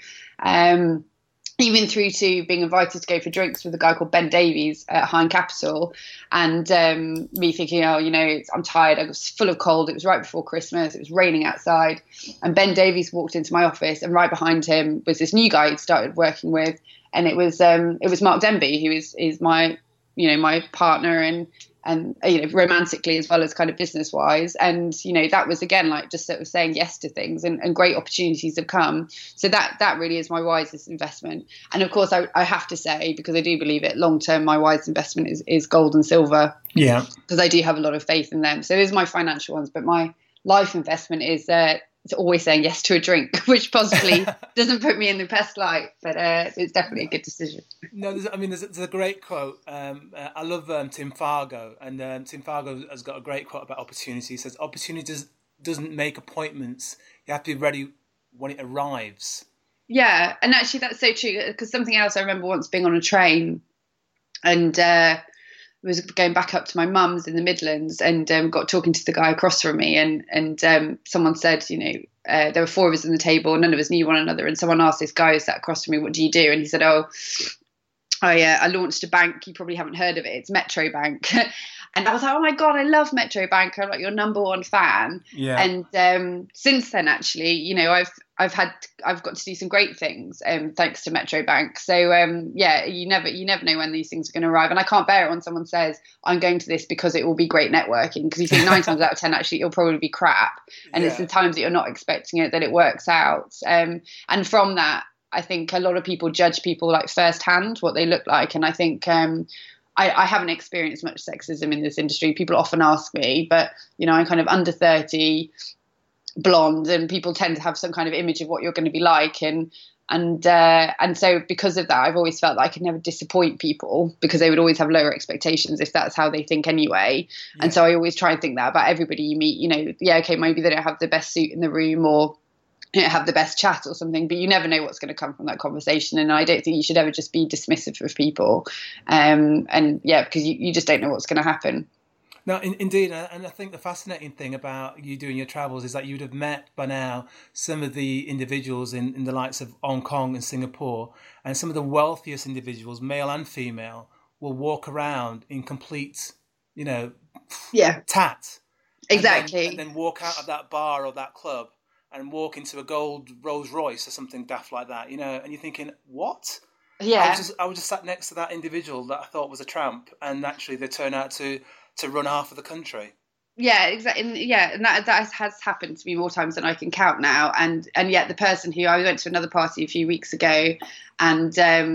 Even through to being invited to go for drinks with a guy called Ben Davies at Hine Capital, and me thinking, I'm tired, I was full of cold, it was right before Christmas, it was raining outside, and Ben Davies walked into my office, and right behind him was this new guy he'd started working with, and it was Mark Denby, who is my partner and romantically as well as kind of business wise. And, that was again, just sort of saying yes to things, and great opportunities have come. So that really is my wisest investment. And of course I have to say, because I do believe it, long term, my wisest investment is gold and silver. Yeah. Because I do have a lot of faith in them. So those are my financial ones, but my life investment is it's always saying yes to a drink, which possibly doesn't put me in the best light, but it's definitely a good decision. No, there's a great quote. I love Tim Fargo, and Tim Fargo has got a great quote about opportunity. He says, opportunity doesn't make appointments. You have to be ready when it arrives. Yeah, and actually that's so true, because something else I remember once being on a train, and was going back up to my mum's in the Midlands, and got talking to the guy across from me, and someone said, there were four of us on the table, none of us knew one another, and someone asked this guy who sat across from me, what do you do? And he said, I launched a bank, you probably haven't heard of it, it's Metro Bank. And I was like, oh my God, I love Metro Bank, I'm your number one fan. Yeah. And since then, actually, I've got to do some great things thanks to Metro Bank. So you never know when these things are going to arrive, and I can't bear it when someone says I'm going to this because it will be great networking, because you think 9 times out of 10 actually it'll probably be crap, and it's the times that you're not expecting it that it works out. And from that, I think a lot of people judge people firsthand, what they look like, and I think I haven't experienced much sexism in this industry. People often ask me, but I'm kind of under 30. blonde, and people tend to have some kind of image of what you're going to be like, and so because of that, I've always felt that I could never disappoint people, because they would always have lower expectations if that's how they think anyway. And so I always try and think that about everybody you meet. You know, yeah, okay, maybe they don't have the best suit in the room, or have the best chat or something, but you never know what's going to come from that conversation. And I don't think you should ever just be dismissive of people, and because you just don't know what's going to happen. No, indeed, and I think the fascinating thing about you doing your travels is that you'd have met by now some of the individuals in the likes of Hong Kong and Singapore, and some of the wealthiest individuals, male and female, will walk around in complete, tat. Exactly. And then walk out of that bar or that club and walk into a gold Rolls Royce or something daft like that, and you're thinking, what? Yeah. I was just sat next to that individual that I thought was a tramp, and actually they turn out to run half of the country. Yeah, exactly. Yeah, and that has happened to me more times than I can count now. And yet the person who I went to another party a few weeks ago, and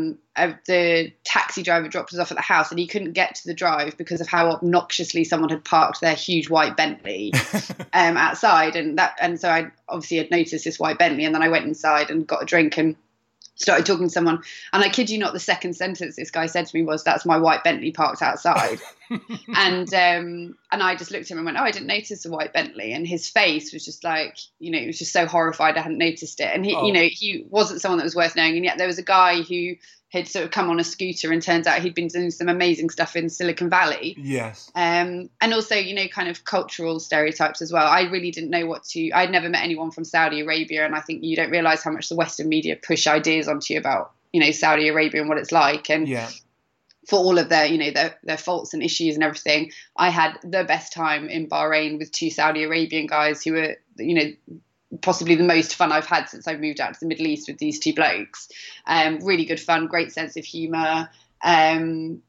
the taxi driver dropped us off at the house, and he couldn't get to the drive because of how obnoxiously someone had parked their huge white Bentley outside. And so I obviously had noticed this white Bentley, and then I went inside and got a drink and started talking to someone, and I kid you not, the second sentence this guy said to me was, "That's my white Bentley parked outside." and I just looked at him and went, "Oh, I didn't notice the white Bentley." And his face was just like, it was just so horrified I hadn't noticed it. And he, he wasn't someone that was worth knowing. And yet there was a guy who had sort of come on a scooter, and turns out he'd been doing some amazing stuff in Silicon Valley. Yes. And also, kind of cultural stereotypes as well. I really didn't know I'd never met anyone from Saudi Arabia, and I think you don't realise how much the Western media push ideas onto you about, Saudi Arabia and what it's like. And for all of their, their faults and issues and everything, I had the best time in Bahrain with two Saudi Arabian guys who were, possibly the most fun I've had since I've moved out to the Middle East with these two blokes. Really good fun, great sense of humour. And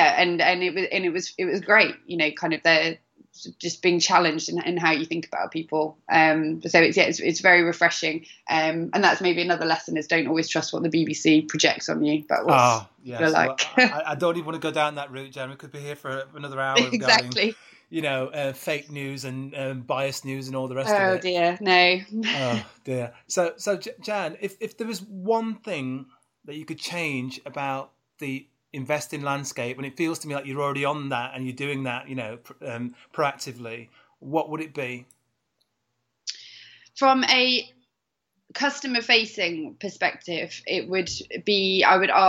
it was great, kind of they're just being challenged in how you think about people. So it's very refreshing. And that's maybe another lesson, is don't always trust what the BBC projects on you. But yes. Like. Well, I don't even want to go down that route, Jen. We could be here for another hour. Exactly. Fake news and biased news and all the rest of it. Oh dear, no. Oh dear. So Jan, if there was one thing that you could change about the investing landscape, and it feels to me like you're already on that and you're doing that, proactively, what would it be? From a customer-facing perspective, it would be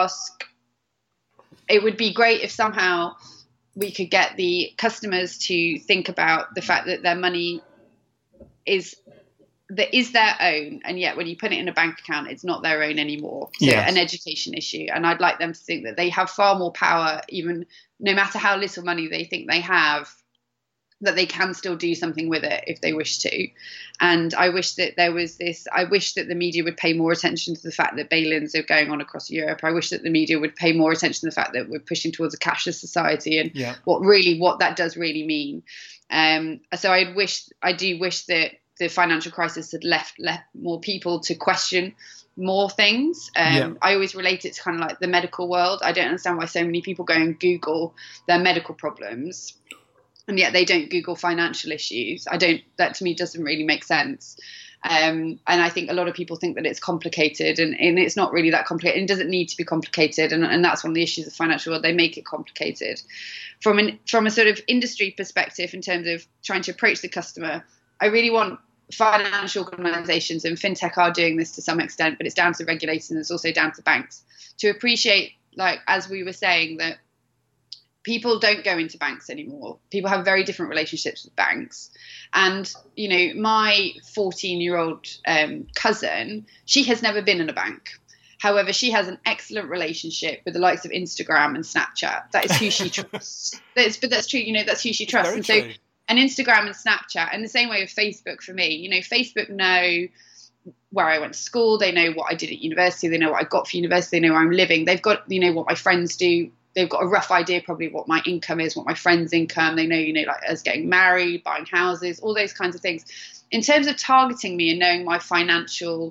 great if somehow we could get the customers to think about the fact that their money is their own, and yet when you put it in a bank account, it's not their own anymore. So an education issue. And I'd like them to think that they have far more power, even no matter how little money they think they have, that they can still do something with it if they wish to. And I wish that I wish that the media would pay more attention to the fact that bail-ins are going on across Europe. I wish that the media would pay more attention to the fact that we're pushing towards a cashless society, and what that does really mean. So I do wish that the financial crisis had left more people to question more things. I always relate it to kind of like the medical world. I don't understand why so many people go and Google their medical problems, and yet they don't Google financial issues. That to me doesn't really make sense. And I think a lot of people think that it's complicated, and it's not really that complicated. It doesn't need to be complicated. And that's one of the issues of the financial world. They make it complicated. From a sort of industry perspective, in terms of trying to approach the customer, I really want financial organisations, and fintech are doing this to some extent, but it's down to regulators and it's also down to banks to appreciate, like, as we were saying, that people don't go into banks anymore. People have very different relationships with banks. And, my 14-year-old cousin, she has never been in a bank. However, she has an excellent relationship with the likes of Instagram and Snapchat. That is who she trusts. But that's true, that's who she trusts. And so, and Instagram and Snapchat, and the same way with Facebook for me, Facebook know where I went to school, they know what I did at university, they know what I got for university, they know where I'm living, they've got, what my friends do, they've got a rough idea probably what my income is, what my friends' income, they know, like us getting married, buying houses, all those kinds of things. In terms of targeting me and knowing my financial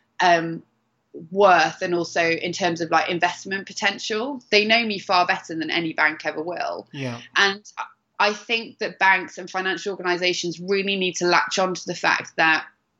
worth, and also in terms of like investment potential, they know me far better than any bank ever will. Yeah. And I think that banks and financial organisations really need to latch on to the fact that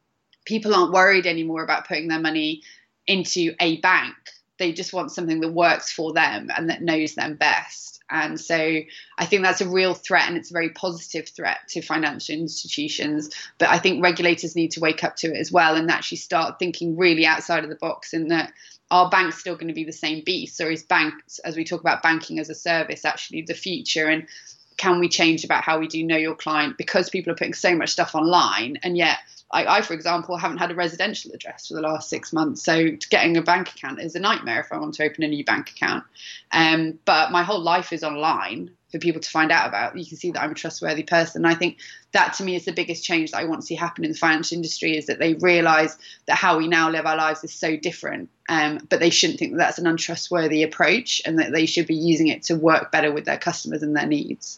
people aren't worried anymore about putting their money into a bank. They just want something that works for them and that knows them best. And so I think that's a real threat, and it's a very positive threat to financial institutions. But I think regulators need to wake up to it as well and actually start thinking really outside of the box, in that are banks still going to be the same beast, or is banks, as we talk about banking as a service, actually the future? And can we change about how we do know your client, because people are putting so much stuff online, and yet I, for example, haven't had a residential address for the last 6 months. So getting a bank account is a nightmare if I want to open a new bank account. But my whole life is online for people to find out about. You can see that I'm a trustworthy person. And I think that, to me, is the biggest change that I want to see happen in the financial industry, is that they realise that how we now live our lives is so different. But they shouldn't think that that's an untrustworthy approach, and that they should be using it to work better with their customers and their needs.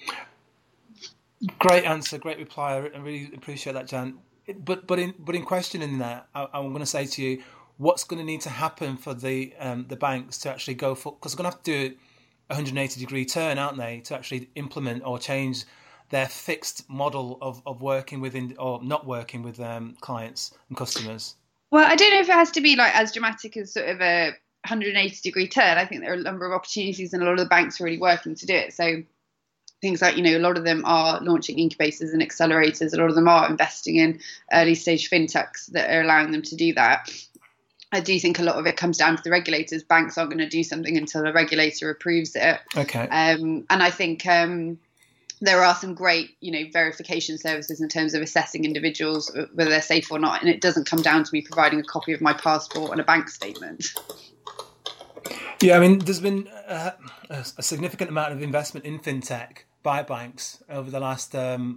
Great answer, great reply. I really appreciate that, Jan. But in questioning that, I'm going to say to you, what's going to need to happen for the banks to actually go for, because they're going to have to do a 180-degree turn, aren't they, to actually implement or change their fixed model of working with or not working with clients and customers? Well, I don't know if it has to be like as dramatic as sort of a 180-degree turn. I think there are a number of opportunities, and a lot of the banks are really working to do it. So things like, a lot of them are launching incubators and accelerators. A lot of them are investing in early stage fintechs that are allowing them to do that. I do think a lot of it comes down to the regulators. Banks aren't going to do something until the regulator approves it. Okay. And I think there are some great, verification services in terms of assessing individuals, whether they're safe or not. And it doesn't come down to me providing a copy of my passport and a bank statement. Yeah, I mean, there's been a significant amount of investment in fintech by banks over the last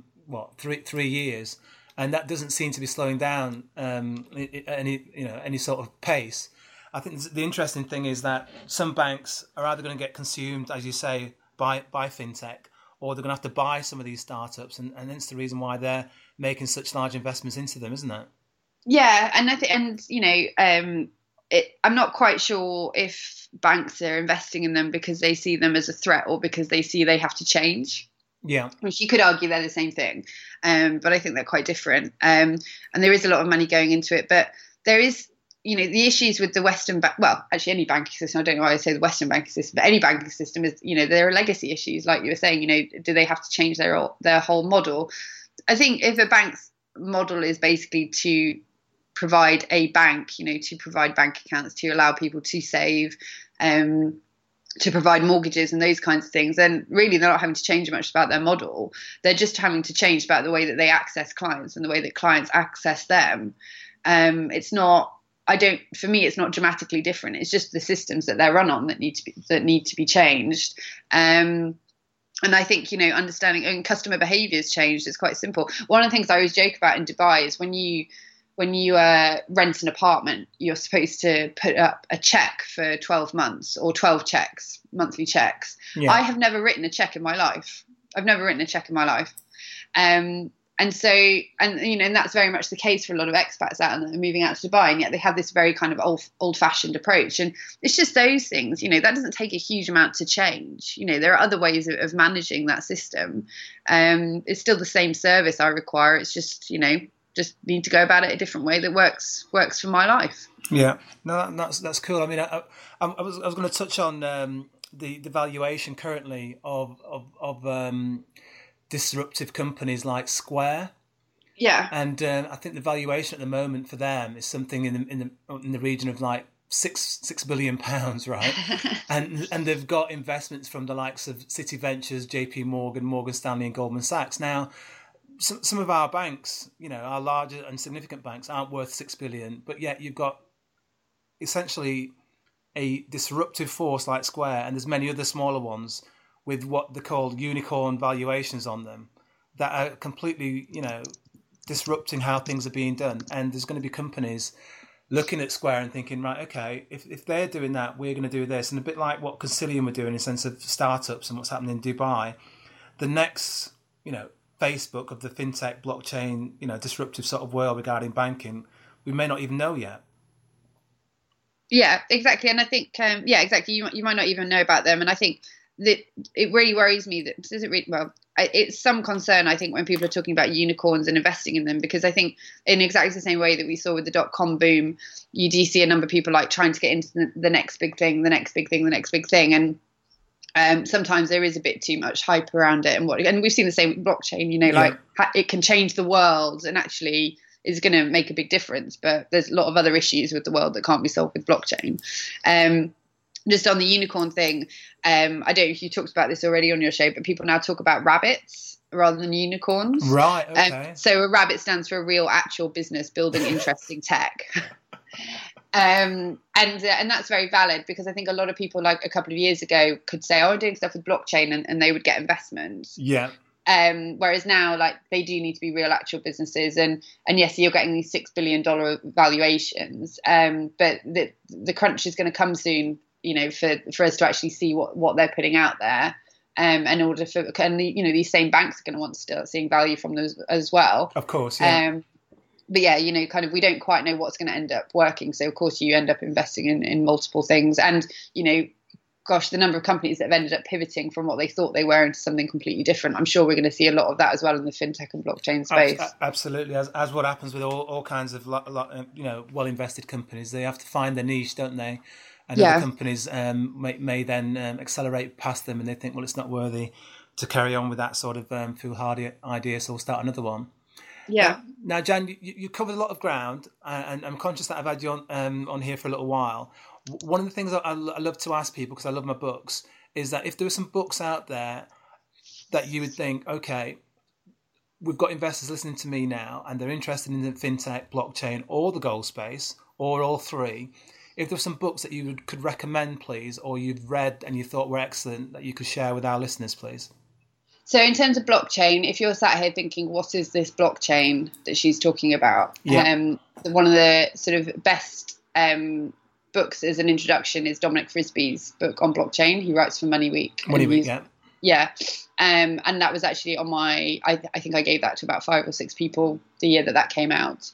3 years, and that doesn't seem to be slowing down any sort of pace. I think the interesting thing is that some banks are either going to get consumed, as you say, by fintech, or they're going to have to buy some of these startups, and that's the reason why they're making such large investments into them, isn't it? Yeah, and I'm not quite sure if banks are investing in them because they see them as a threat, or because they see they have to change. Yeah. Which you could argue they're the same thing. But I think they're quite different. And there is a lot of money going into it. But there is, the issues with the Western actually any banking system, I don't know why I say the Western banking system, but any banking system is, there are legacy issues. Like you were saying, do they have to change their whole model? I think if a bank's model is basically to provide a bank, to provide bank accounts, to allow people to save, to provide mortgages and those kinds of things, then really they're not having to change much about their model. They're just having to change about the way that they access clients and the way that clients access them. It's not dramatically different. It's just the systems that they're run on that need to be changed. And I think, understanding customer behaviour has changed. It's quite simple. One of the things I always joke about in Dubai is when you rent an apartment, you're supposed to put up a check for 12 months or 12 checks, monthly checks. Yeah. I have never written a check in my life. And that's very much the case for a lot of expats out there moving out to Dubai, and yet they have this very kind of old-fashioned approach. And it's just those things, that doesn't take a huge amount to change. There are other ways of managing that system. It's still the same service I require. It's just, just need to go about it a different way that works for my life. Yeah, no, that's cool. I mean, I was going to touch on the valuation currently of disruptive companies like Square. Yeah, and I think the valuation at the moment for them is something in the region of like £6 billion, right? and they've got investments from the likes of City Ventures, JP Morgan, Morgan Stanley, and Goldman Sachs. Now, some of our banks, our larger and significant banks, aren't worth £6 billion, but yet you've got essentially a disruptive force like Square, and there's many other smaller ones with what they call unicorn valuations on them that are completely, disrupting how things are being done. And there's going to be companies looking at Square and thinking, right, okay, if they're doing that, we're going to do this. And a bit like what Consilium were doing in the sense of startups and what's happening in Dubai, the next, Facebook of the fintech, blockchain, disruptive sort of world regarding banking, we may not even know yet. Yeah, exactly. And I think, exactly. You might not even know about them. And I think that it really worries me that does it really, well, it's some concern, I think, when people are talking about unicorns and investing in them, because I think in exactly the same way that we saw with the dot-com boom, you do see a number of people like trying to get into the next big thing, the next big thing, the next big thing. And sometimes there is a bit too much hype around it. And we've seen the same with blockchain, you know, like it can change the world and actually is going to make a big difference. But there's a lot of other issues with the world that can't be solved with blockchain. Just on the unicorn thing, I don't know if you talked about this already on your show, but people now talk about rabbits rather than unicorns. Right, okay. So a rabbit stands for a real, actual business building interesting tech. And that's very valid, because I think a lot of people, like a couple of years ago, could say, oh, I'm doing stuff with blockchain, and they would get investments. Yeah. Whereas now, like, they do need to be real, actual businesses, and yes, you're getting these $6 billion valuations, but the crunch is going to come soon, you know, for us to actually see what they're putting out there, in order for, and you know, these same banks are going to want to start seeing value from those as well. Of course, yeah. But yeah, you know, kind of, we don't quite know what's going to end up working, so of course you end up investing in multiple things, and you know, gosh, the number of companies that have ended up pivoting from what they thought they were into something completely different. I'm sure we're going to see a lot of that as well in the fintech and blockchain space. Absolutely, as what happens with all kinds of you know, well invested companies, they have to find their niche, don't they? And other companies may then accelerate past them, and they think, well, it's not worthy to carry on with that sort of foolhardy idea, so we'll start another one. Yeah. Now, Jan, you covered a lot of ground, and I'm conscious that I've had you on here for a little while. One of the things I love to ask people, because I love my books, is that if there were some books out there that you would think, okay, we've got investors listening to me now, and they're interested in the fintech, blockchain, or the gold space, or all three. If there were some books that you could recommend, please, or you'd read and you thought were excellent, that you could share with our listeners, please. So in terms of blockchain, if you're sat here thinking, what is this blockchain that she's talking about? Yeah. One of the sort of best books as an introduction is Dominic Frisby's book on blockchain. He writes for Money Week. Yeah. And that was actually on my, I think I gave that to about 5 or 6 people the year that came out.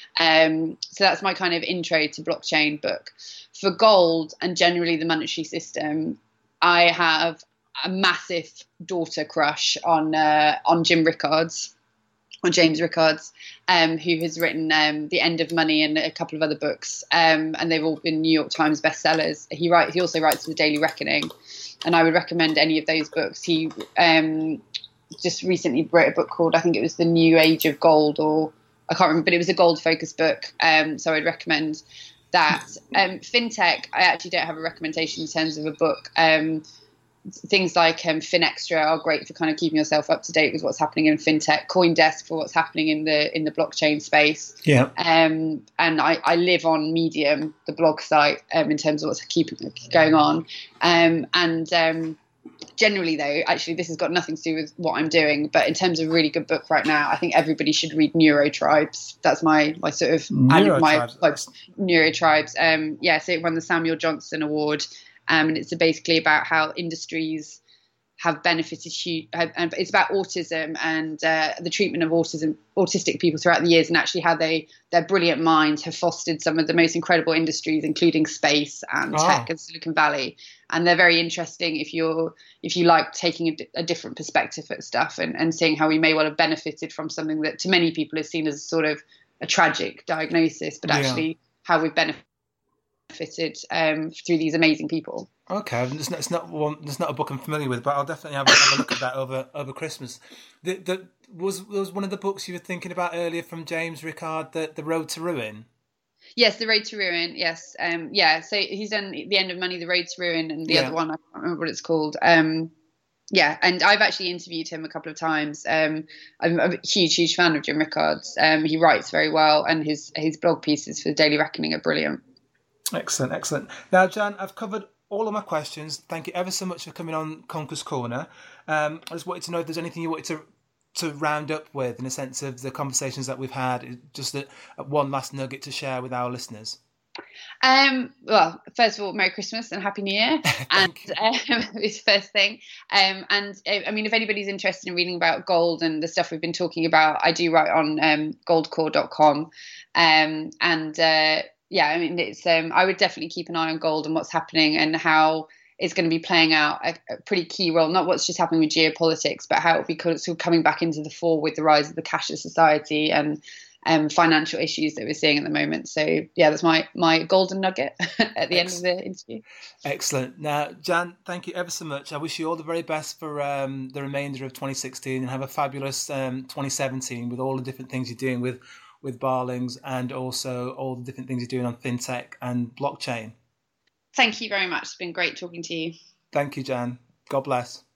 So that's my kind of intro to blockchain book. For gold and generally the monetary system, I have a massive daughter crush on Jim Rickards, or James Rickards, who has written The End of Money and a couple of other books, and they've all been New York Times bestsellers. He also writes for the Daily Reckoning, and I would recommend any of those books. He just recently wrote a book called, I think it was The New Age of Gold, or I can't remember, but it was a gold-focused book, so I'd recommend that. Fintech, I actually don't have a recommendation in terms of a book. Things like FinExtra are great for kind of keeping yourself up to date with what's happening in fintech. CoinDesk for what's happening in the blockchain space. Yeah. And I live on Medium, the blog site, in terms of what's going on. Generally, though, actually, this has got nothing to do with what I'm doing. But in terms of a really good book right now, I think everybody should read Neurotribes. That's my sort of Neurotribes. Yeah, so it won the Samuel Johnson Award. And it's basically about how industries have benefited and it's about autism and the treatment of autistic people throughout the years, and actually how their brilliant minds have fostered some of the most incredible industries, including space and tech and Silicon Valley. And they're very interesting if you like taking a different perspective at stuff and seeing how we may well have benefited from something that to many people is seen as sort of a tragic diagnosis, but actually how we've benefited through these amazing people. Okay, it's not a book I'm familiar with, but I'll definitely have a look at that over Christmas. Was one of the books you were thinking about earlier from James Rickard, The Road to Ruin? Yes, The Road to Ruin. Yes, So he's done The End of Money, The Road to Ruin, and the other one I can't remember what it's called. And I've actually interviewed him a couple of times. I'm a huge fan of Jim Rickards. He writes very well, and his blog pieces for the Daily Reckoning are brilliant. Excellent. Now, Jan, I've covered all of my questions. Thank you ever so much for coming on Conquer's Corner. I just wanted to know if there's anything you wanted to round up with, in a sense of the conversations that we've had, just one last nugget to share with our listeners. Well, first of all, Merry Christmas and Happy New Year. And it's the first thing. And I mean, if anybody's interested in reading about gold and the stuff we've been talking about, I do write on goldcore.com. I mean, it's I would definitely keep an eye on gold and what's happening and how is going to be playing out a pretty key role, not what's just happening with geopolitics, but how it'll be sort of coming back into the fore with the rise of the cashless society and financial issues that we're seeing at the moment. So yeah, that's my golden nugget at the end of the interview. Excellent. Now, Jan, thank you ever so much. I wish you all the very best for the remainder of 2016 and have a fabulous 2017 with all the different things you're doing with Barlings and also all the different things you're doing on fintech and blockchain. Thank you very much. It's been great talking to you. Thank you, Jan. God bless.